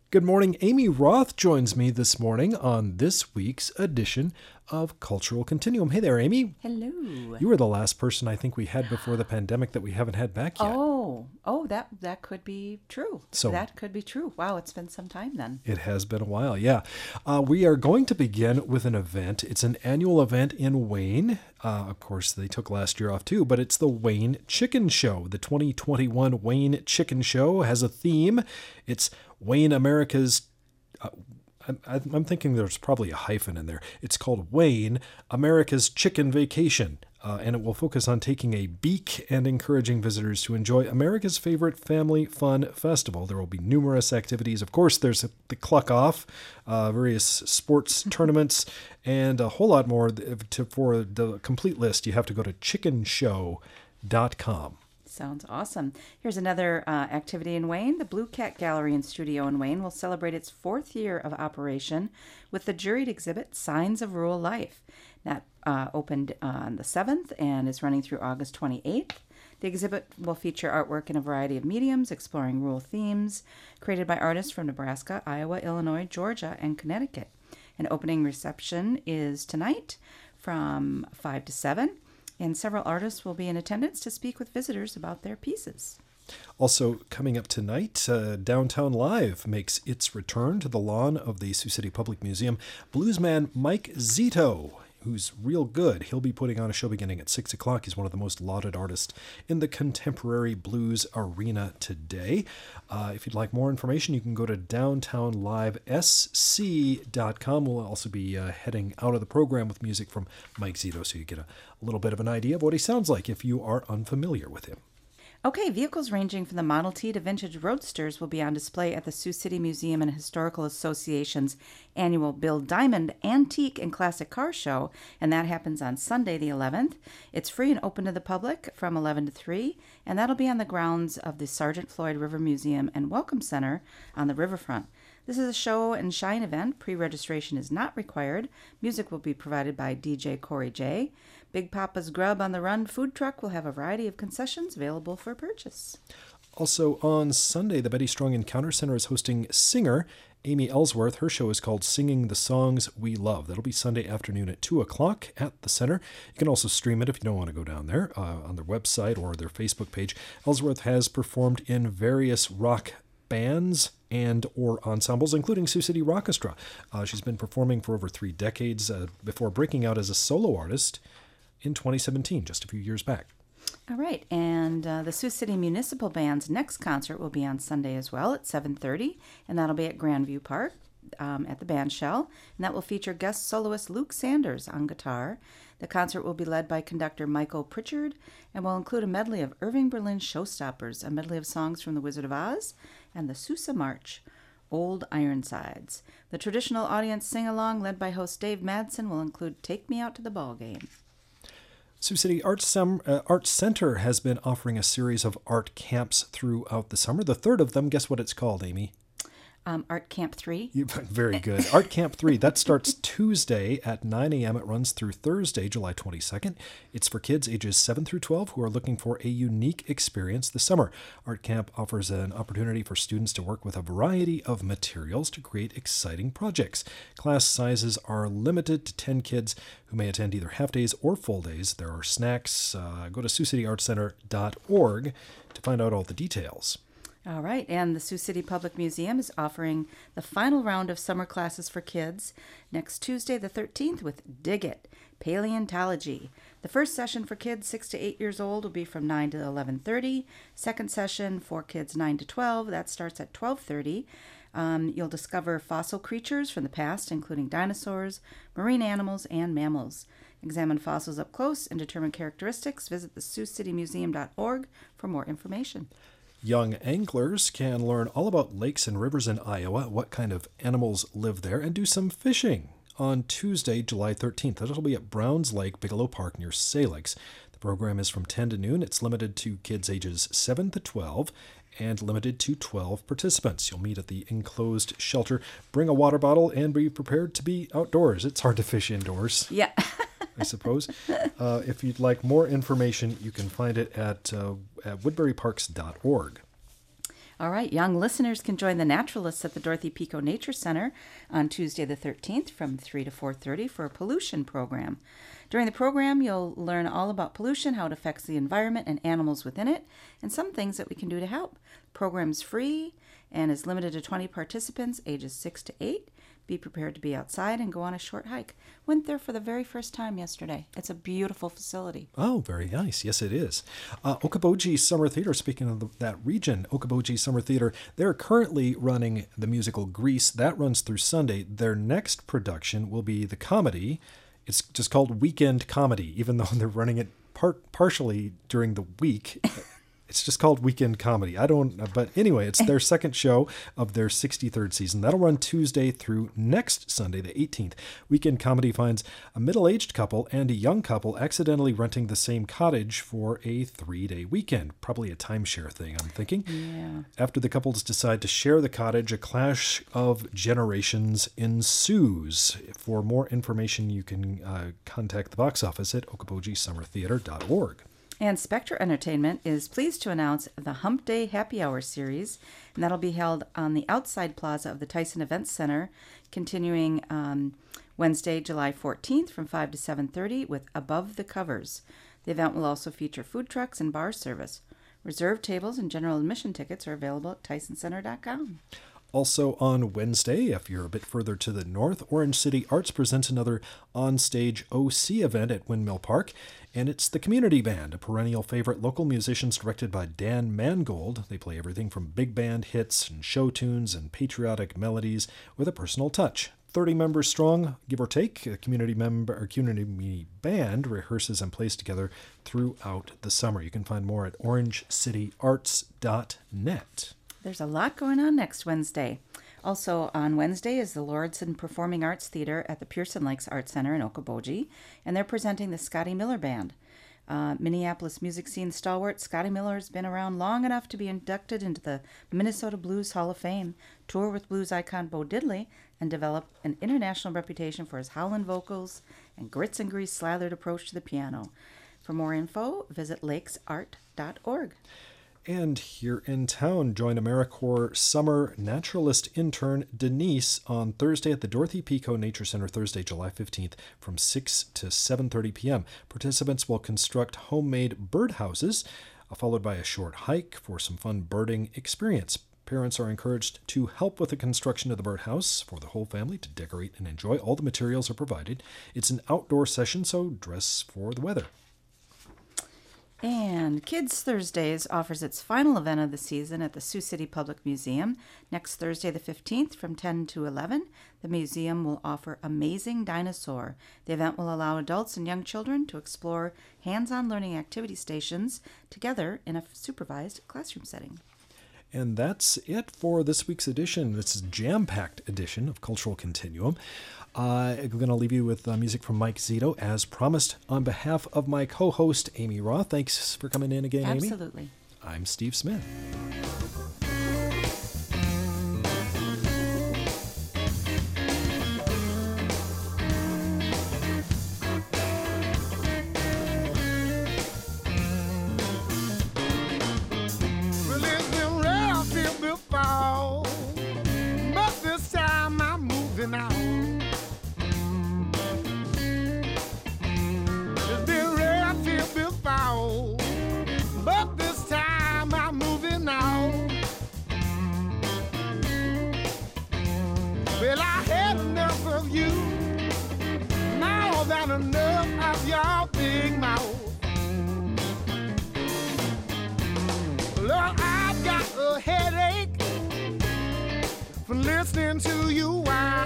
Good morning. Amy Roth joins me this morning on this week's edition of Cultural Continuum. Hey there, Amy. Hello. You were the last person I think we had before the pandemic that we haven't had back yet. That could be true. So that could be true. Wow, it's been some time then. It has been a while, yeah. We are going to begin with an event. It's an annual event in Wayne. Of course, they took last year off too, but it's the Wayne Chicken Show. The 2021 Wayne Chicken Show has a theme. It's Wayne America's... I'm thinking there's probably a hyphen in there. It's called Wayne America's Chicken Vacation. And it will focus on taking a beak and encouraging visitors to enjoy America's favorite family fun festival. There will be numerous activities. Of course, there's the Cluck Off, various sports tournaments, and a whole lot more. For the complete list, you have to go to chickenshow.com. Sounds awesome. Here's another activity in Wayne. The Blue Cat Gallery and Studio in Wayne will celebrate its 4th year of operation with the juried exhibit Signs of Rural Life. That opened on the 7th and is running through August 28th. The exhibit will feature artwork in a variety of mediums, exploring rural themes, created by artists from Nebraska, Iowa, Illinois, Georgia, and Connecticut. An opening reception is tonight from 5 to 7. And several artists will be in attendance to speak with visitors about their pieces. Also coming up tonight, Downtown Live makes its return to the lawn of the Sioux City Public Museum. Bluesman Mike Zito, who's real good. He'll be putting on a show beginning at 6 o'clock. He's one of the most lauded artists in the contemporary blues arena today. If you'd like more information, you can go to downtownlivesc.com. We'll also be heading out of the program with music from Mike Zito, so you get a little bit of an idea of what he sounds like if you are unfamiliar with him. Okay, vehicles ranging from the Model T to vintage roadsters will be on display at the Sioux City Museum and Historical Association's annual Bill Diamond Antique and Classic Car Show, and that happens on Sunday the 11th. It's free and open to the public from 11 to 3, and that'll be on the grounds of the Sergeant Floyd River Museum and Welcome Center on the riverfront. This is a show and shine event. Pre-registration is not required. Music will be provided by DJ Corey J. Big Papa's Grub on the Run food truck will have a variety of concessions available for purchase. Also on Sunday, the Betty Strong Encounter Center is hosting singer Amy Ellsworth. Her show is called Singing the Songs We Love. That'll be Sunday afternoon at 2 o'clock at the center. You can also stream it if you don't want to go down there on their website or their Facebook page. Ellsworth has performed in various rock bands and or ensembles, including Sioux City Rockestra. She's been performing for over 3 decades before breaking out as a solo artist in 2017, just a few years back. All right, and the Sioux City Municipal Band's next concert will be on Sunday as well at 7:30, and that'll be at Grandview Park at the Band Shell, and that will feature guest soloist Luke Sanders on guitar. The concert will be led by conductor Michael Pritchard and will include a medley of Irving Berlin showstoppers, a medley of songs from The Wizard of Oz, and the Sousa March, Old Ironsides. The traditional audience sing-along led by host Dave Madsen will include Take Me Out to the Ball Game. Sioux City Arts Center has been offering a series of art camps throughout the summer. The third of them, guess what it's called, Amy? Art Camp 3. Very good. Art Camp 3. That starts Tuesday at 9 a.m. It runs through Thursday, July 22nd. It's for kids ages 7 through 12 who are looking for a unique experience this summer. Art Camp offers an opportunity for students to work with a variety of materials to create exciting projects. Class sizes are limited to 10 kids who may attend either half days or full days. There are snacks. Go to SiouxCityArtCenter.org to find out all the details. All right, and the Sioux City Public Museum is offering the final round of summer classes for kids next Tuesday the 13th with Dig It, Paleontology. The first session for kids 6 to 8 years old will be from 9 to 11:30. Second session for kids 9 to 12, that starts at 12:30. You'll discover fossil creatures from the past, including dinosaurs, marine animals, and mammals. Examine fossils up close and determine characteristics. Visit the SiouxCityMuseum.org for more information. Young anglers can learn all about lakes and rivers in Iowa, what kind of animals live there, and do some fishing on Tuesday, July 13th. That'll be at Browns Lake, Bigelow Park near Salix. The program is from 10 to noon. It's limited to kids ages 7 to 12 and limited to 12 participants. You'll meet at the enclosed shelter. Bring a water bottle and be prepared to be outdoors. It's hard to fish indoors. Yeah. I suppose. If you'd like more information, you can find it at woodburyparks.org. All right, young listeners can join the naturalists at the Dorothy Pico Nature Center on Tuesday the 13th from 3 to 4:30 for a pollution program. During the program, you'll learn all about pollution, how it affects the environment and animals within it, and some things that we can do to help. The program's free and is limited to 20 participants, ages 6 to 8. Be prepared to be outside and go on a short hike. Went there for the very first time yesterday. It's a beautiful facility. Oh, very nice. Yes, it is. Okoboji Summer Theater, speaking of that region, Okoboji Summer Theater, they're currently running the musical Grease. That runs through Sunday. Their next production will be the comedy. It's just called Weekend Comedy, even though they're running it partially during the week. It's just called Weekend Comedy. But anyway, it's their second show of their 63rd season. That'll run Tuesday through next Sunday, the 18th. Weekend Comedy finds a middle-aged couple and a young couple accidentally renting the same cottage for a 3-day weekend. Probably a timeshare thing, I'm thinking. Yeah. After the couples decide to share the cottage, a clash of generations ensues. For more information, you can contact the box office at okobojisummertheater.org. And Spectra Entertainment is pleased to announce the Hump Day Happy Hour series, and that'll be held on the outside plaza of the Tyson Events Center, continuing Wednesday, July 14th from 5 to 7:30 with Above the Covers. The event will also feature food trucks and bar service. Reserved tables and general admission tickets are available at tysoncenter.com. Also on Wednesday, if you're a bit further to the north, Orange City Arts presents another onstage OC event at Windmill Park, and it's the Community Band, a perennial favorite, local musicians directed by Dan Mangold. They play everything from big band hits and show tunes and patriotic melodies with a personal touch. 30 members strong, give or take. The community band rehearses and plays together throughout the summer. You can find more at orangecityarts.net. There's a lot going on next Wednesday. Also on Wednesday is the Lauridsen Performing Arts Theater at the Pearson Lakes Arts Center in Okoboji, and they're presenting the Scotty Miller Band. Minneapolis music scene stalwart Scotty Miller has been around long enough to be inducted into the Minnesota Blues Hall of Fame, tour with blues icon Bo Diddley, and develop an international reputation for his howlin' vocals and grits and grease slathered approach to the piano. For more info, visit lakesart.org. And here in town, join AmeriCorps summer naturalist intern Denise on Thursday at the Dorothy Pico Nature Center, Thursday, July 15th from 6 to 7:30 p.m. Participants will construct homemade birdhouses, followed by a short hike for some fun birding experience. Parents are encouraged to help with the construction of the birdhouse for the whole family to decorate and enjoy. All the materials are provided. It's an outdoor session, so dress for the weather. And Kids Thursdays offers its final event of the season at the Sioux City Public Museum. Next Thursday the 15th from 10 to 11, the museum will offer Amazing Dinosaur. The event will allow adults and young children to explore hands-on learning activity stations together in a supervised classroom setting. And that's it for this week's edition. This is a jam-packed edition of Cultural Continuum. I'm going to leave you with music from Mike Zito, as promised. On behalf of my co-host, Amy Roth, thanks for coming in again, Amy. Absolutely. I'm Steve Smith. Well, it's been rare till before, but this time I'm moving out. But this time I'm moving on. Well, I had enough of you, more than enough of your big mouth. Lord, I've got a headache from listening to you whine.